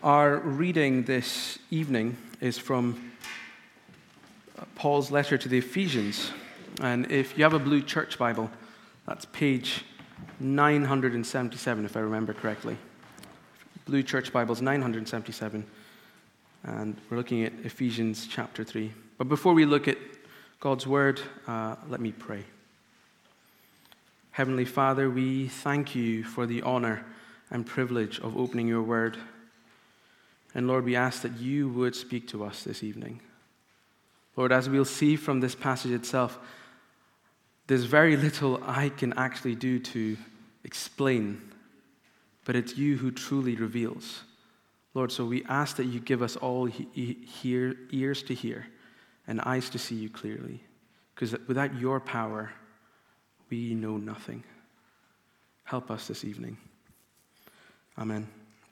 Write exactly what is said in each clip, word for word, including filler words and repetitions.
Our reading this evening is from Paul's letter to the Ephesians. And if you have a blue church Bible, that's page nine hundred seventy-seven, if I remember correctly. Blue church Bibles, nine hundred seventy-seven. And we're looking at Ephesians chapter three. But before we look at God's word, uh, let me pray. Heavenly Father, we thank you for the honor and privilege of opening your word. And Lord, we ask that you would speak to us this evening. Lord, as we'll see from this passage itself, there's very little I can actually do to explain, but it's you who truly reveals. Lord, so we ask that you give us all he- hear, ears to hear and eyes to see you clearly, because without your power, we know nothing. Help us this evening. Amen.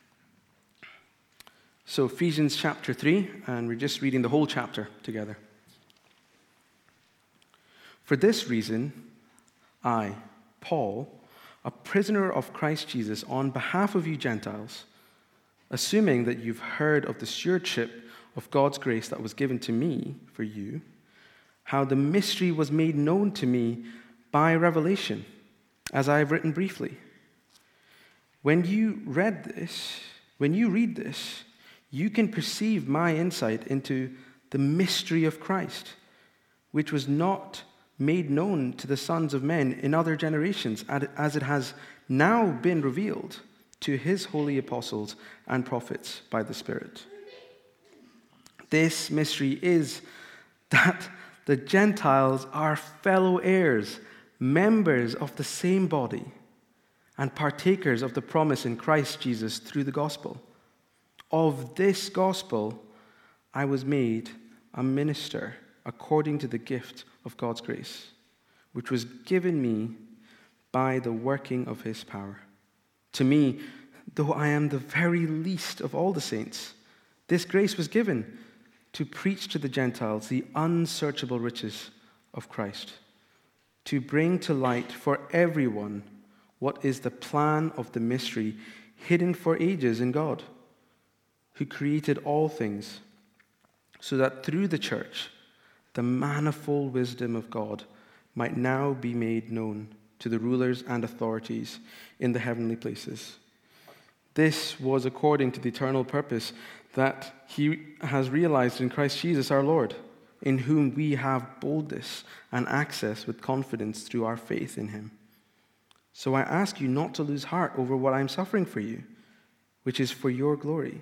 So Ephesians chapter three, and we're just reading the whole chapter together. For this reason, I, Paul, a prisoner of Christ Jesus, on behalf of you Gentiles, assuming that you've heard of the stewardship of God's grace that was given to me for you, how the mystery was made known to me by revelation, as I have written briefly. When you read this, when you read this, you can perceive my insight into the mystery of Christ, which was not made known to the sons of men in other generations, as it has now been revealed to his holy apostles and prophets by the Spirit. This mystery is that the Gentiles are fellow heirs, members of the same body, and partakers of the promise in Christ Jesus through the gospel. Of this gospel I was made a minister according to the gift of God's grace, which was given me by the working of his power. To me, though I am the very least of all the saints, this grace was given to preach to the Gentiles the unsearchable riches of Christ, to bring to light for everyone what is the plan of the mystery hidden for ages in God, who created all things, so that through the church, the manifold wisdom of God might now be made known to the rulers and authorities in the heavenly places. This was according to the eternal purpose that he has realized in Christ Jesus our Lord, in whom we have boldness and access with confidence through our faith in him. So I ask you not to lose heart over what I am suffering for you, which is for your glory.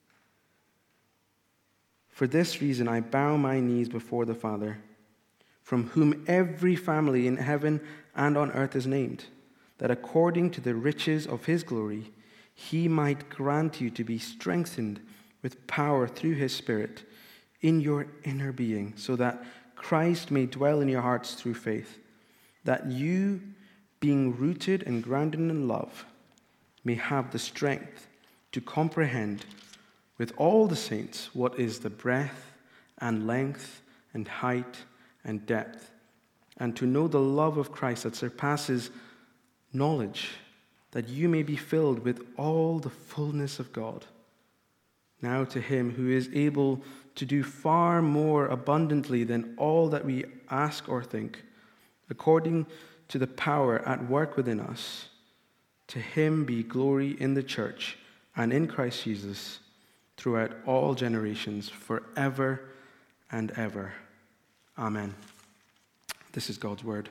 For this reason I bow my knees before the Father, from whom every family in heaven and on earth is named, that according to the riches of his glory, he might grant you to be strengthened with power through his Spirit in your inner being, so that Christ may dwell in your hearts through faith, that you, being rooted and grounded in love, may have the strength to comprehend with all the saints what is the breadth and length and height and depth, and to know the love of Christ that surpasses knowledge, that you may be filled with all the fullness of God. Now to him who is able to do far more abundantly than all that we ask or think, according to the power at work within us, to him be glory in the church and in Christ Jesus, throughout all generations, forever and ever. Amen. This is God's word.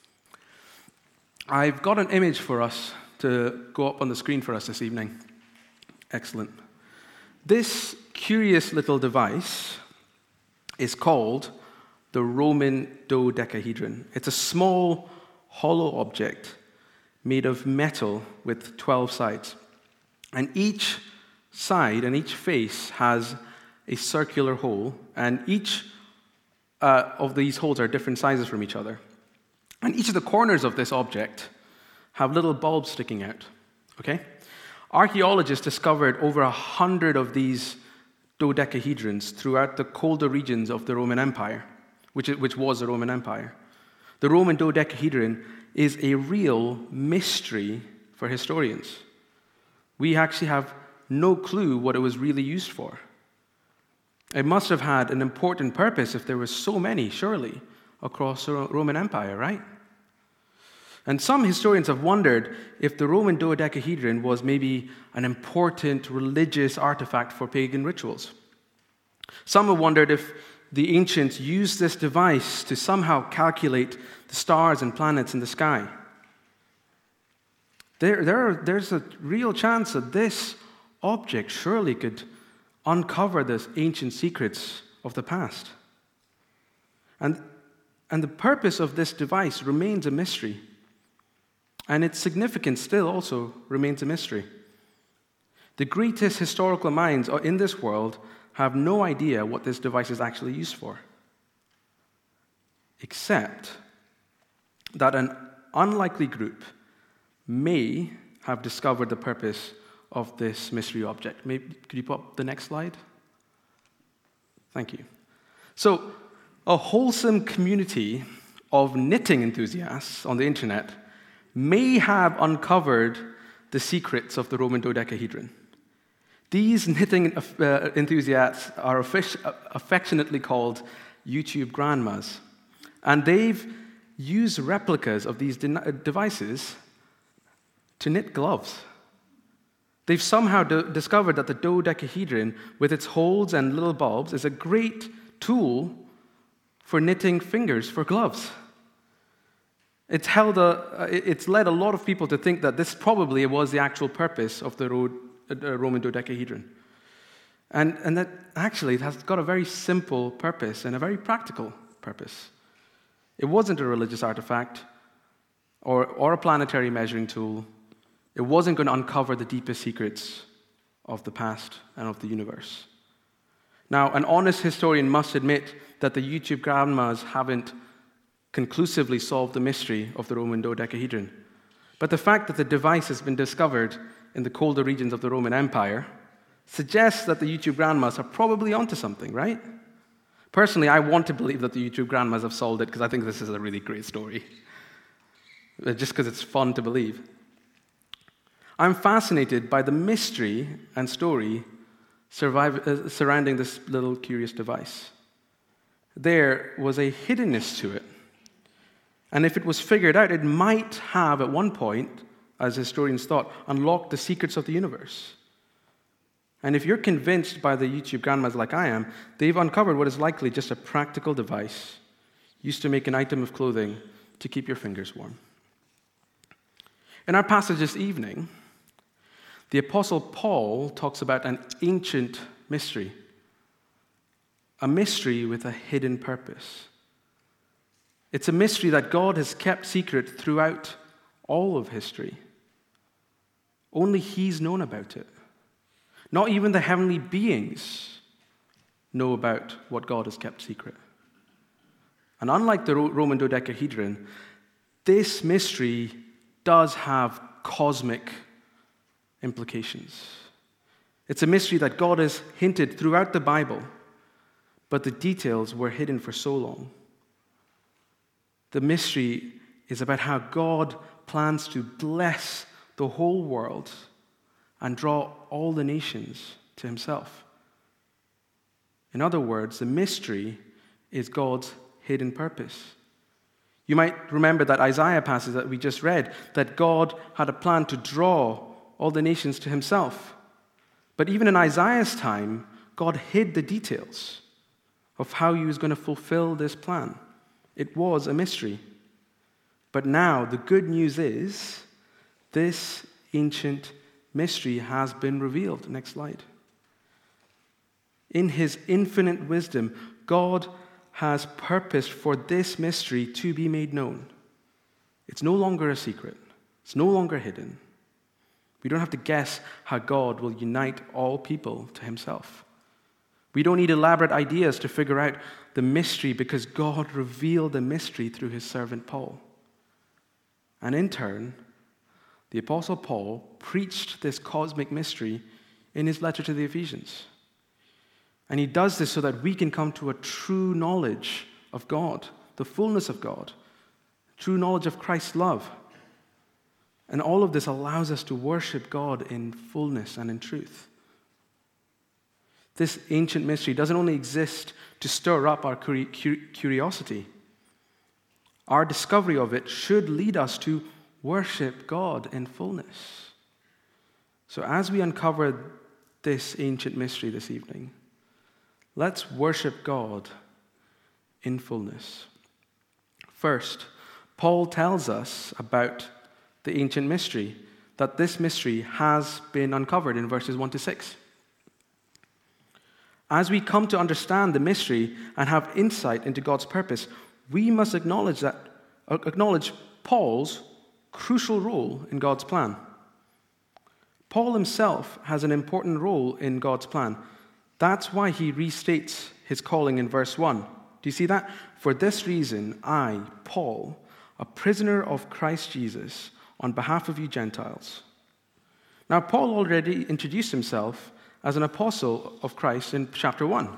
I've got an image for us to go up on the screen for us this evening. Excellent. This curious little device is called the Roman dodecahedron. It's a small, hollow object made of metal with twelve sides. And each side and each face has a circular hole, and each uh, of these holes are different sizes from each other. And each of the corners of this object have little bulbs sticking out, okay? Archaeologists discovered over a hundred of these dodecahedrons throughout the colder regions of the Roman Empire, which, which was the Roman Empire. The Roman dodecahedron is a real mystery for historians. We actually have no clue what it was really used for. It must have had an important purpose if there were so many, surely, across the Roman Empire, right? And some historians have wondered if the Roman dodecahedron was maybe an important religious artifact for pagan rituals. Some have wondered if the ancients used this device to somehow calculate the stars and planets in the sky. There, there, there's a real chance that this object surely could uncover the ancient secrets of the past. And, and the purpose of this device remains a mystery. And its significance still also remains a mystery. The greatest historical minds in this world have no idea what this device is actually used for, except that an unlikely group may have discovered the purpose of this mystery object. Maybe, could you put up the next slide? Thank you. So, a wholesome community of knitting enthusiasts on the internet may have uncovered the secrets of the Roman dodecahedron. These knitting uh, enthusiasts are affectionately called YouTube grandmas, and they've used replicas of these de- devices to knit gloves. They've somehow d- discovered that the dodecahedron, with its holes and little bulbs, is a great tool for knitting fingers for gloves. It's held a, it's led a lot of people to think that this probably was the actual purpose of the Roman dodecahedron. And, and that actually it has got a very simple purpose and a very practical purpose. It wasn't a religious artifact or, or a planetary measuring tool. It wasn't going to uncover the deepest secrets of the past and of the universe. Now, an honest historian must admit that the YouTube grandmas haven't conclusively solved the mystery of the Roman dodecahedron. But the fact that the device has been discovered in the colder regions of the Roman Empire suggests that the YouTube grandmas are probably onto something, right? Personally, I want to believe that the YouTube grandmas have solved it because I think this is a really great story. Just because it's fun to believe. I'm fascinated by the mystery and story survive, uh, surrounding this little curious device. There was a hiddenness to it. And if it was figured out, it might have, at one point, as historians thought, unlocked the secrets of the universe. And if you're convinced by the YouTube grandmas like I am, they've uncovered what is likely just a practical device used to make an item of clothing to keep your fingers warm. In our passage this evening, the Apostle Paul talks about an ancient mystery, a mystery with a hidden purpose. It's a mystery that God has kept secret throughout all of history. Only He's known about it. Not even the heavenly beings know about what God has kept secret. And unlike the Roman dodecahedron, this mystery does have cosmic implications. It's a mystery that God has hinted throughout the Bible, but the details were hidden for so long. The mystery is about how God plans to bless the whole world and draw all the nations to Himself. In other words, the mystery is God's hidden purpose. You might remember that Isaiah passage that we just read, that God had a plan to draw all the nations to Himself. But even in Isaiah's time, God hid the details of how He was going to fulfill this plan. It was a mystery. But now, the good news is, this ancient mystery has been revealed. Next slide. In His infinite wisdom, God has purposed for this mystery to be made known. It's no longer a secret. It's no longer hidden. We don't have to guess how God will unite all people to Himself. We don't need elaborate ideas to figure out the mystery because God revealed the mystery through His servant Paul. And in turn, the Apostle Paul preached this cosmic mystery in his letter to the Ephesians. And he does this so that we can come to a true knowledge of God, the fullness of God, true knowledge of Christ's love. And all of this allows us to worship God in fullness and in truth. This ancient mystery doesn't only exist to stir up our curiosity. Our discovery of it should lead us to worship God in fullness. So as we uncover this ancient mystery this evening, let's worship God in fullness. First, Paul tells us about the ancient mystery, that this mystery has been uncovered in verses one to six. As we come to understand the mystery and have insight into God's purpose, we must acknowledge that acknowledge Paul's crucial role in God's plan. Paul himself has an important role in God's plan. That's why he restates his calling in verse one. Do you see that? For this reason, I, Paul, a prisoner of Christ Jesus, on behalf of you Gentiles. Now, Paul already introduced himself as an apostle of Christ in chapter one.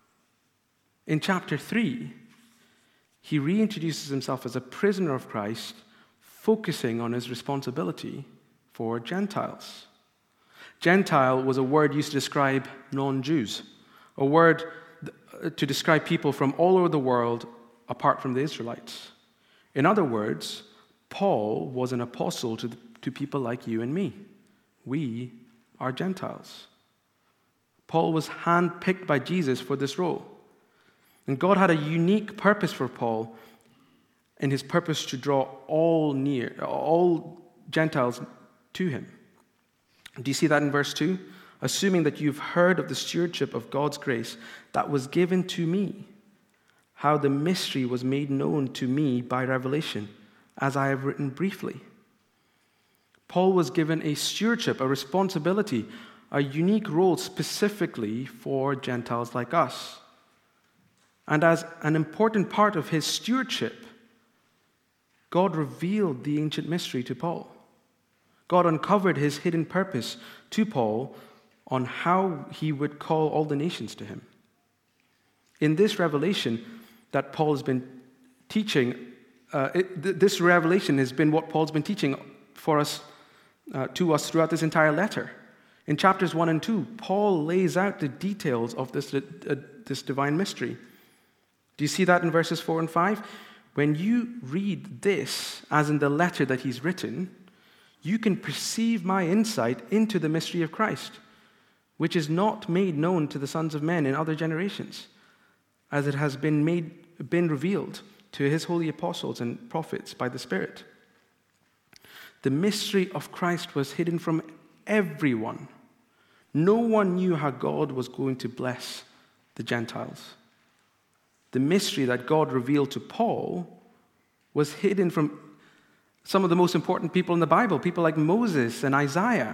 In chapter three, he reintroduces himself as a prisoner of Christ, focusing on his responsibility for Gentiles. Gentile was a word used to describe non-Jews, a word to describe people from all over the world apart from the Israelites. In other words, Paul was an apostle to, the, to people like you and me. We are Gentiles. Paul was handpicked by Jesus for this role. And God had a unique purpose for Paul in his purpose to draw all near, all Gentiles to him. Do you see that in verse two? Assuming that you've heard of the stewardship of God's grace that was given to me, how the mystery was made known to me by revelation, as I have written briefly. Paul was given a stewardship, a responsibility, a unique role specifically for Gentiles like us. And as an important part of his stewardship, God revealed the ancient mystery to Paul. God uncovered his hidden purpose to Paul on how he would call all the nations to him. In this revelation that Paul has been teaching, uh, it, th- this revelation has been what Paul's been teaching for us, uh, to us throughout this entire letter. In chapters one and two, Paul lays out the details of this, uh, this divine mystery. Do you see that in verses four and five? When you read this, as in the letter that he's written, you can perceive my insight into the mystery of Christ, which is not made known to the sons of men in other generations, as it has been made, been revealed to his holy apostles and prophets by the Spirit. The mystery of Christ was hidden from everyone. No one knew how God was going to bless the Gentiles. The mystery that God revealed to Paul was hidden from some of the most important people in the Bible, people like Moses and Isaiah.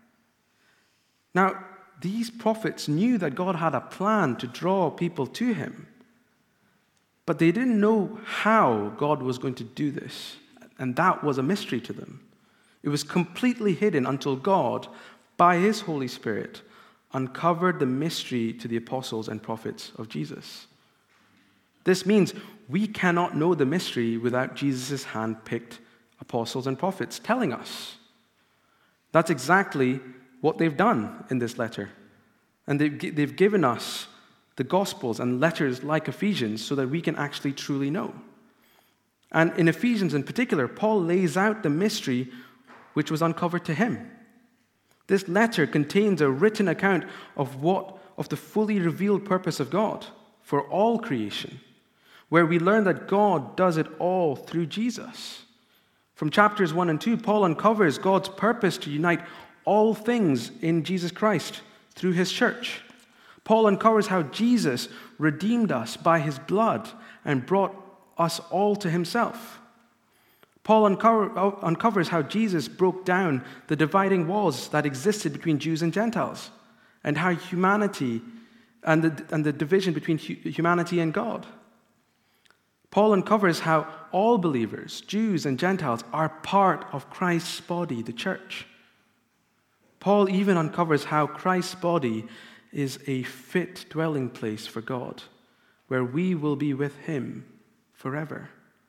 Now, these prophets knew that God had a plan to draw people to him, but they didn't know how God was going to do this, and that was a mystery to them. It was completely hidden until God, by his Holy Spirit, uncovered the mystery to the apostles and prophets of Jesus. This means we cannot know the mystery without Jesus' hand-picked apostles and prophets telling us. That's exactly what they've done in this letter. And they've, they've given us the Gospels and letters like Ephesians so that we can actually truly know. And in Ephesians in particular, Paul lays out the mystery which was uncovered to him. This letter contains a written account of what of the fully revealed purpose of God for all creation, where we learn that God does it all through Jesus. From chapters one and two, Paul uncovers God's purpose to unite all things in Jesus Christ through his church. Paul uncovers how Jesus redeemed us by his blood and brought us all to himself. Paul uncover, uncovers how Jesus broke down the dividing walls that existed between Jews and Gentiles, and how humanity and the, and the division between humanity and God. Paul uncovers how all believers, Jews and Gentiles, are part of Christ's body, the church. Paul even uncovers how Christ's body is a fit dwelling place for God, where we will be with him forever.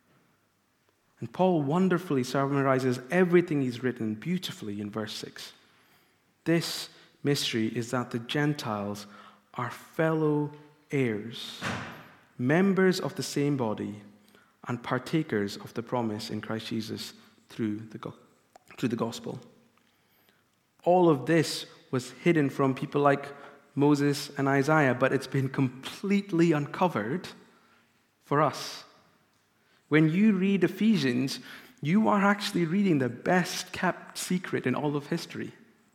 And Paul wonderfully summarizes everything he's written beautifully in verse six. This mystery is that the Gentiles are fellow heirs, members of the same body, and partakers of the promise in Christ Jesus through the, go- through the gospel. All of this was hidden from people like Moses and Isaiah, but it's been completely uncovered for us. When you read Ephesians, you are actually reading the best kept secret in all of history,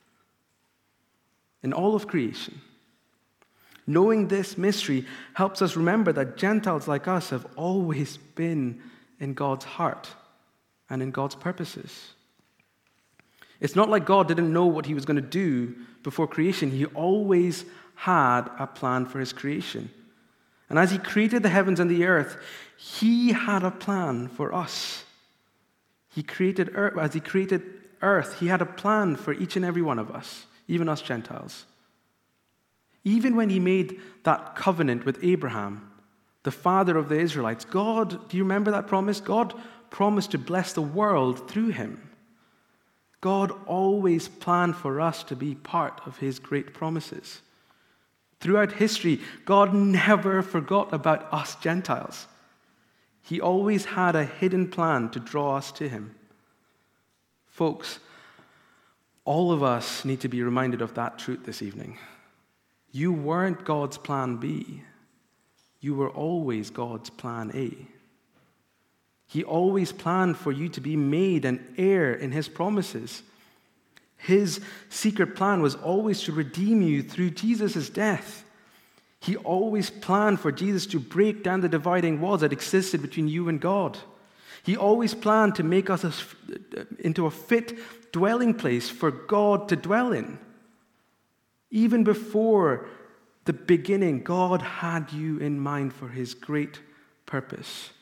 in all of creation. Knowing this mystery helps us remember that Gentiles like us have always been in God's heart and in God's purposes. It's not like God didn't know what he was going to do before creation. He always had a plan for his creation. And as he created the heavens and the earth, he had a plan for us. He created earth, as he created earth, he had a plan for each and every one of us, even us Gentiles. Even when he made that covenant with Abraham, the father of the Israelites, God, do you remember that promise? God promised to bless the world through him. God always planned for us to be part of his great promises. Throughout history, God never forgot about us Gentiles. He always had a hidden plan to draw us to him. Folks, all of us need to be reminded of that truth this evening. You weren't God's plan B. You were always God's plan A. He always planned for you to be made an heir in his promises. His secret plan was always to redeem you through Jesus' death. He always planned for Jesus to break down the dividing walls that existed between you and God. He always planned to make us a, into a fit dwelling place for God to dwell in. Even before the beginning, God had you in mind for his great purpose.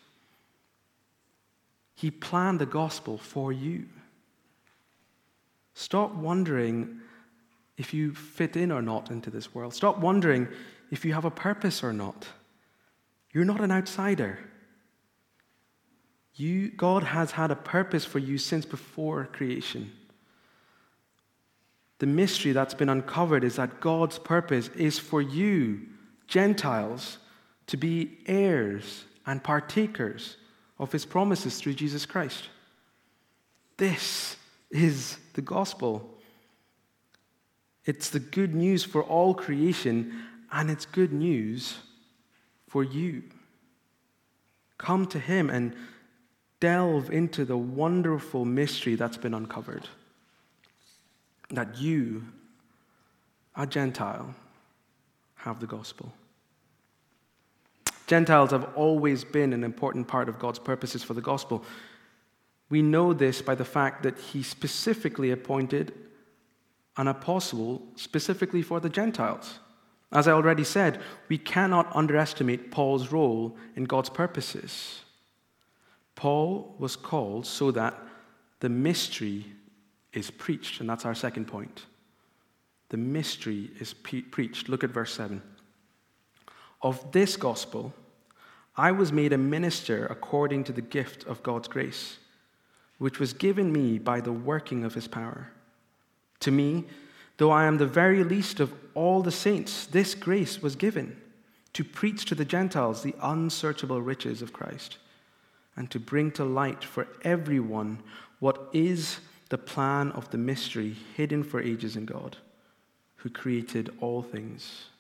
He planned the gospel for you. Stop wondering if you fit in or not into this world. Stop wondering if you have a purpose or not. You're not an outsider. You, God has had a purpose for you since before creation. The mystery that's been uncovered is that God's purpose is for you, Gentiles, to be heirs and partakers of his promises through Jesus Christ. This is the gospel. It's the good news for all creation, and it's good news for you. Come to him and delve into the wonderful mystery that's been uncovered. That you, a Gentile, have the gospel. Gentiles have always been an important part of God's purposes for the gospel. We know this by the fact that he specifically appointed an apostle specifically for the Gentiles. As I already said, we cannot underestimate Paul's role in God's purposes. Paul was called so that the mystery is preached, and that's our second point. The mystery is pre- preached. Look at verse seven. Of this gospel, I was made a minister according to the gift of God's grace, which was given me by the working of his power. To me, though I am the very least of all the saints, this grace was given to preach to the Gentiles the unsearchable riches of Christ, and to bring to light for everyone what is the plan of the mystery hidden for ages in God, who created all things.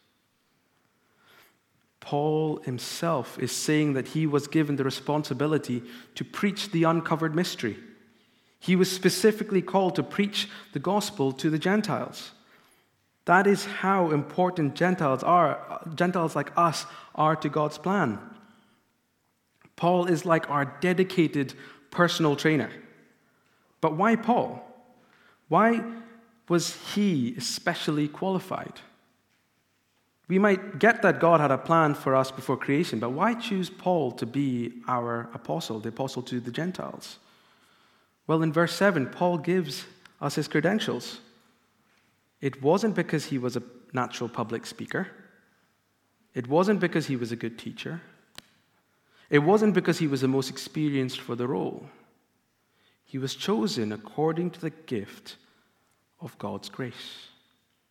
Paul himself is saying that he was given the responsibility to preach the uncovered mystery. He was specifically called to preach the gospel to the Gentiles. That is how important Gentiles are, Gentiles like us are to God's plan. Paul is like our dedicated personal trainer. But why Paul? Why was he especially qualified? We might get that God had a plan for us before creation, but why choose Paul to be our apostle, the apostle to the Gentiles? Well, in verse seven, Paul gives us his credentials. It wasn't because he was a natural public speaker. It wasn't because he was a good teacher. It wasn't because he was the most experienced for the role. He was chosen according to the gift of God's grace.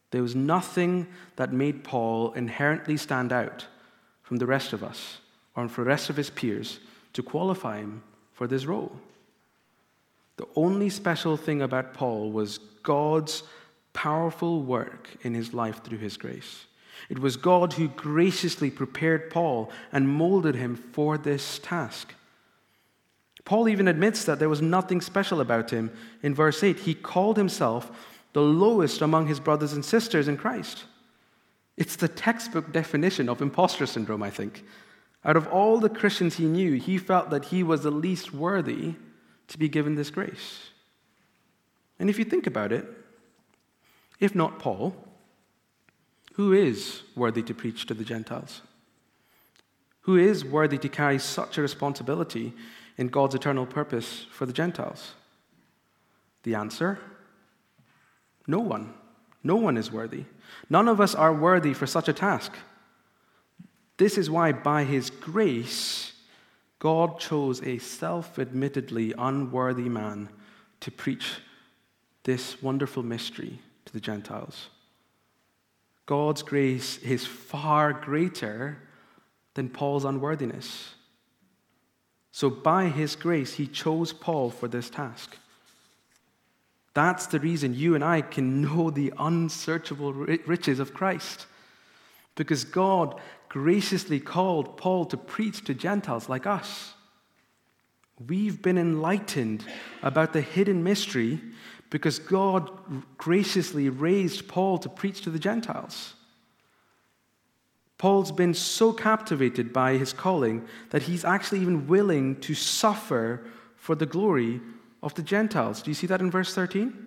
There was nothing that made Paul inherently stand out from the rest of us or from the rest of his peers to qualify him for this role. The only special thing about Paul was God's powerful work in his life through his grace. It was God who graciously prepared Paul and molded him for this task. Paul even admits that there was nothing special about him. In verse eight, he called himself the lowest among his brothers and sisters in Christ. It's the textbook definition of imposter syndrome, I think. Out of all the Christians he knew, he felt that he was the least worthy to be given this grace. And if you think about it, if not Paul, who is worthy to preach to the Gentiles? Who is worthy to carry such a responsibility in God's eternal purpose for the Gentiles? The answer? No one. No one is worthy. None of us are worthy for such a task. This is why, by his grace, God chose a self-admittedly unworthy man to preach this wonderful mystery to the Gentiles. God's grace is far greater than Paul's unworthiness. So by his grace, he chose Paul for this task. That's the reason you and I can know the unsearchable riches of Christ. Because God graciously called Paul to preach to Gentiles like us. We've been enlightened about the hidden mystery because God graciously raised Paul to preach to the Gentiles. Paul's been so captivated by his calling that he's actually even willing to suffer for the glory of the Gentiles. Do you see that in verse thirteen?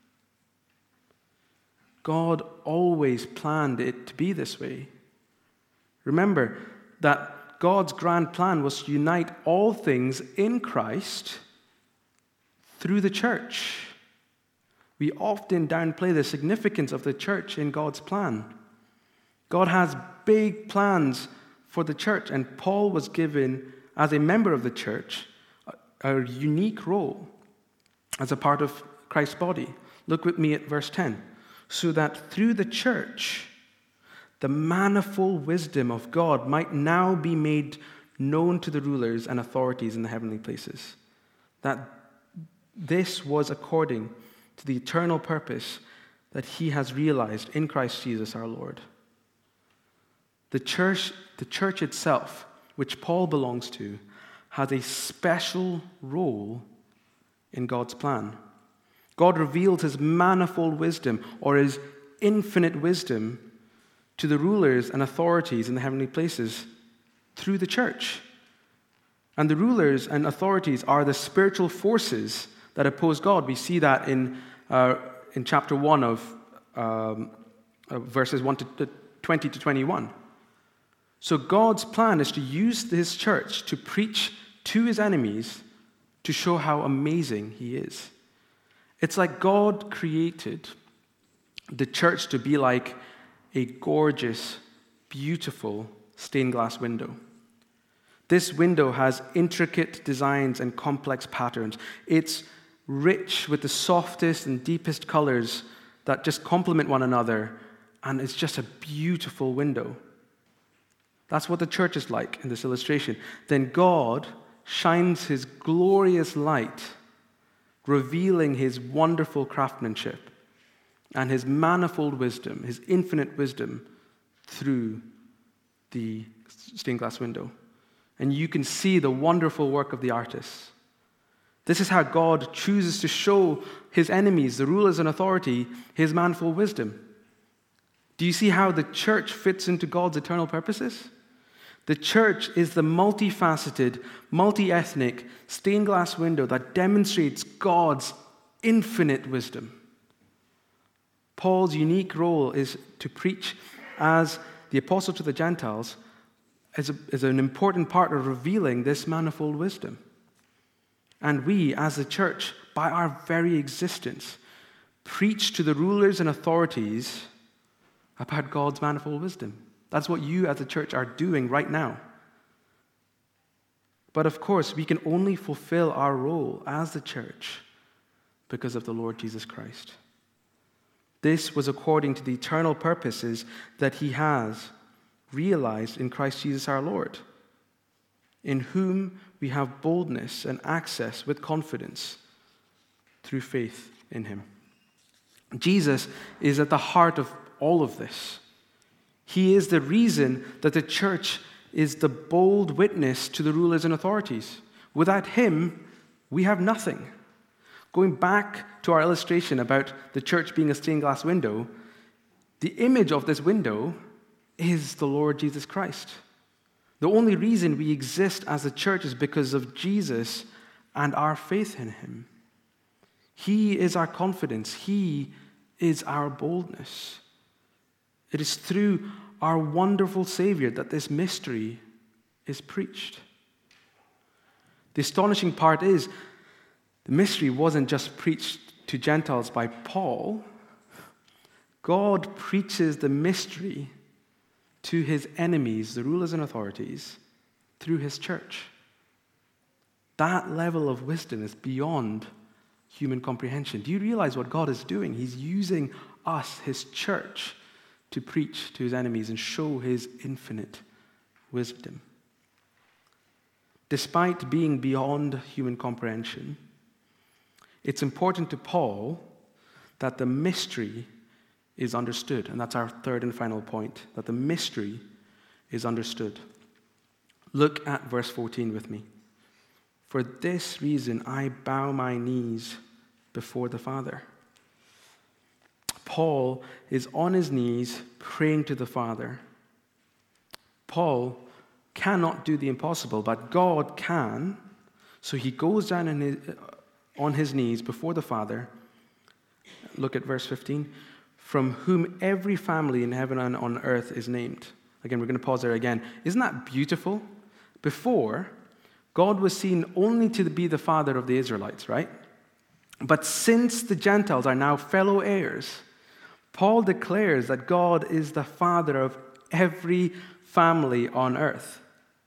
God always planned it to be this way. Remember that God's grand plan was to unite all things in Christ through the church. We often downplay the significance of the church in God's plan. God has big plans for the church, and Paul was given, as a member of the church, a, a unique role as a part of Christ's body. Look with me at verse ten. So that through the church, the manifold wisdom of God might now be made known to the rulers and authorities in the heavenly places. That this was according to the eternal purpose that he has realized in Christ Jesus our Lord. The church, the church itself, which Paul belongs to, has a special role in God's plan. God revealed his manifold wisdom, or his infinite wisdom, to the rulers and authorities in the heavenly places through the church. And the rulers and authorities are the spiritual forces that oppose God. We see that in uh, in chapter one of um, uh, verses one to twenty to twenty-one. So God's plan is to use his church to preach to his enemies to show how amazing he is. It's like God created the church to be like a gorgeous, beautiful stained glass window. This window has intricate designs and complex patterns. It's rich with the softest and deepest colors that just complement one another, and it's just a beautiful window. That's what the church is like in this illustration. Then God shines his glorious light, revealing his wonderful craftsmanship and his manifold wisdom, his infinite wisdom, through the stained glass window. And you can see the wonderful work of the artists. This is how God chooses to show his enemies, the rulers and authority, his manifold wisdom. Do you see how the church fits into God's eternal purposes? The church is the multifaceted, multi-ethnic, stained glass window that demonstrates God's infinite wisdom. Paul's unique role is to preach as the apostle to the Gentiles as, a, as an important part of revealing this manifold wisdom. And we, as the church, by our very existence, preach to the rulers and authorities about God's manifold wisdom. That's what you as a church are doing right now. But of course, we can only fulfill our role as the church because of the Lord Jesus Christ. This was according to the eternal purposes that he has realized in Christ Jesus our Lord, in whom we have boldness and access with confidence through faith in him. Jesus is at the heart of all of this. He is the reason that the church is the bold witness to the rulers and authorities. Without him, we have nothing. Going back to our illustration about the church being a stained glass window, the image of this window is the Lord Jesus Christ. The only reason we exist as a church is because of Jesus and our faith in him. He is our confidence. He is our boldness. It is through our wonderful Savior that this mystery is preached. The astonishing part is, the mystery wasn't just preached to Gentiles by Paul. God preaches the mystery to his enemies, the rulers and authorities, through his church. That level of wisdom is beyond human comprehension. Do you realize what God is doing? He's using us, his church, to preach to his enemies and show his infinite wisdom. Despite being beyond human comprehension, it's important to Paul that the mystery is understood. And that's our third and final point, that the mystery is understood. Look at verse fourteen with me. For this reason I bow my knees before the Father. Paul is on his knees praying to the Father. Paul cannot do the impossible, but God can. So he goes down in his, on his knees before the Father. Look at verse fifteen. From whom every family in heaven and on earth is named. Again, we're going to pause there again. Isn't that beautiful? Before, God was seen only to be the father of the Israelites, right? But since the Gentiles are now fellow heirs, Paul declares that God is the father of every family on earth.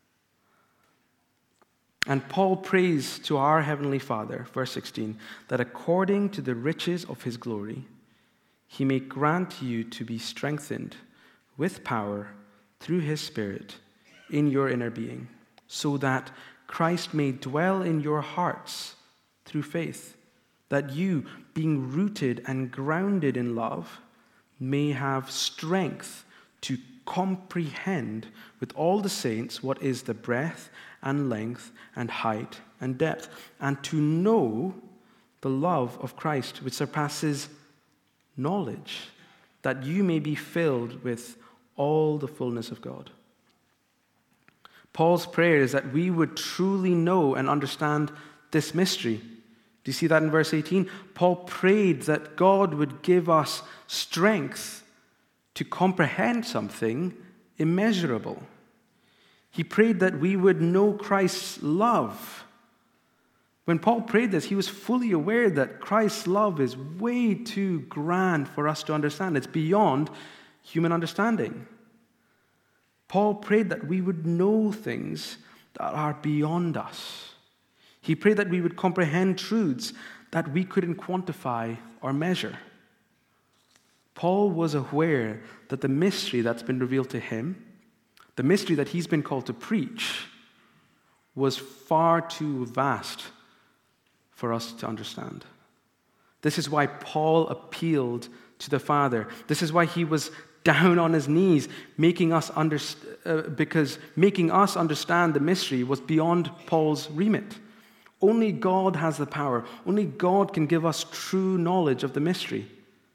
And Paul prays to our heavenly Father, verse sixteen, that according to the riches of his glory, he may grant you to be strengthened with power through his Spirit in your inner being, so that Christ may dwell in your hearts through faith, that you, being rooted and grounded in love, may have strength to comprehend with all the saints what is the breadth and length and height and depth, and to know the love of Christ which surpasses knowledge, that you may be filled with all the fullness of God. Paul's prayer is that we would truly know and understand this mystery. Do you see that in verse eighteen? Paul prayed that God would give us strength to comprehend something immeasurable. He prayed that we would know Christ's love. When Paul prayed this, he was fully aware that Christ's love is way too grand for us to understand. It's beyond human understanding. Paul prayed that we would know things that are beyond us. He prayed that we would comprehend truths that we couldn't quantify or measure. Paul was aware that the mystery that's been revealed to him, the mystery that he's been called to preach, was far too vast for us to understand. This is why Paul appealed to the Father. This is why he was down on his knees, making us underst- uh, because making us understand the mystery was beyond Paul's remit. Only God has the power. Only God can give us true knowledge of the mystery.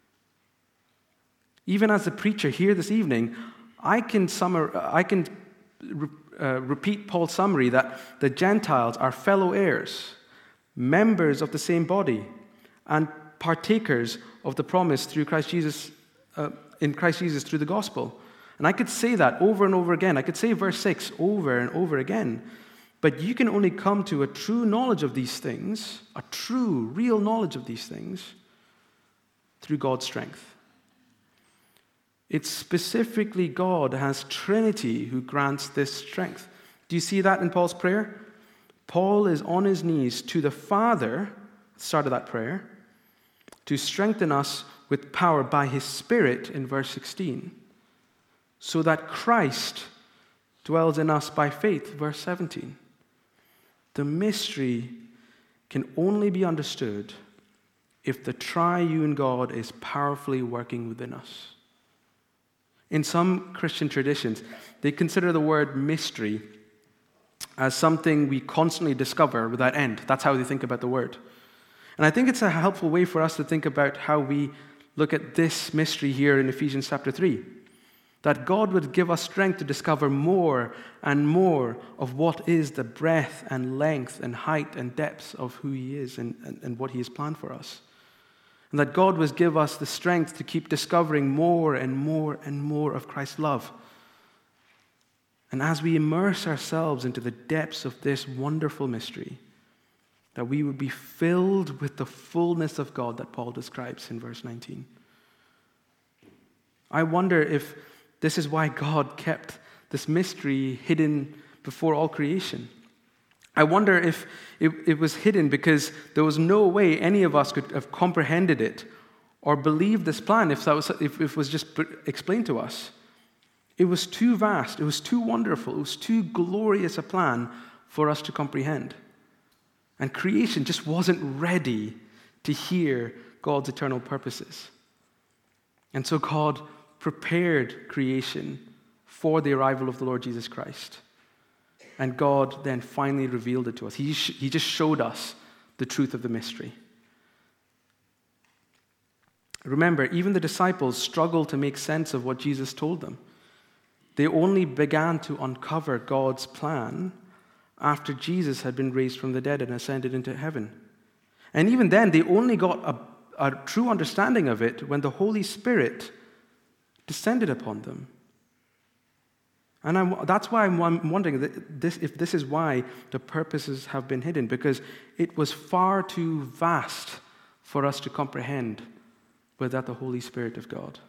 Even as a preacher here this evening, I can summar, I can re- uh, repeat Paul's summary that the Gentiles are fellow heirs, members of the same body, and partakers of the promise through Christ Jesus, uh, in Christ Jesus through the gospel. And I could say that over and over again. I could say verse six over and over again. But you can only come to a true knowledge of these things, a true, real knowledge of these things, through God's strength. It's specifically God as Trinity who grants this strength. Do you see that in Paul's prayer? Paul is on his knees to the Father, start of that prayer, to strengthen us with power by his Spirit in verse sixteen, so that Christ dwells in us by faith, verse seventeen. The mystery can only be understood if the triune God is powerfully working within us. In some Christian traditions, they consider the word mystery as something we constantly discover without end. That's how they think about the word. And I think it's a helpful way for us to think about how we look at this mystery here in Ephesians chapter three. That God would give us strength to discover more and more of what is the breadth and length and height and depth of who he is and, and, and what he has planned for us. And that God would give us the strength to keep discovering more and more and more of Christ's love. And as we immerse ourselves into the depths of this wonderful mystery, that we would be filled with the fullness of God that Paul describes in verse nineteen. I wonder if this is why God kept this mystery hidden before all creation. I wonder if it, it was hidden because there was no way any of us could have comprehended it or believed this plan if, that was, if it was just explained to us. It was too vast, it was too wonderful, it was too glorious a plan for us to comprehend. And creation just wasn't ready to hear God's eternal purposes. And so God prepared creation for the arrival of the Lord Jesus Christ. And God then finally revealed it to us. He, sh- he just showed us the truth of the mystery. Remember, even the disciples struggled to make sense of what Jesus told them. They only began to uncover God's plan after Jesus had been raised from the dead and ascended into heaven. And even then, they only got a, a true understanding of it when the Holy Spirit descended upon them. And I'm, that's why I'm wondering that this, if this is why the purposes have been hidden, because it was far too vast for us to comprehend without the Holy Spirit of God.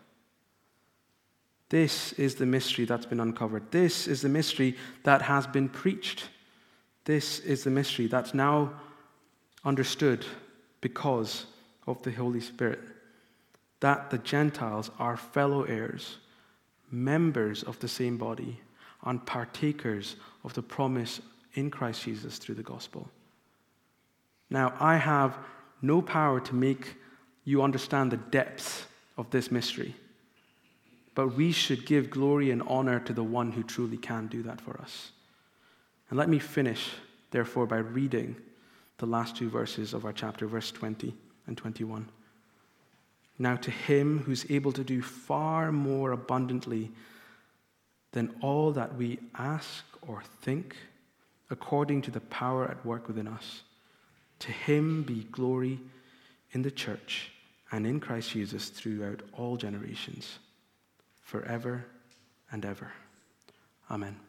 This is the mystery that's been uncovered. This is the mystery that has been preached. This is the mystery that's now understood because of the Holy Spirit. That the Gentiles are fellow heirs, members of the same body, and partakers of the promise in Christ Jesus through the gospel. Now, I have no power to make you understand the depths of this mystery, but we should give glory and honor to the one who truly can do that for us. And let me finish, therefore, by reading the last two verses of our chapter, verse twenty and twenty-one. Now to him who's able to do far more abundantly than all that we ask or think, according to the power at work within us, to him be glory in the church and in Christ Jesus throughout all generations, forever and ever. Amen.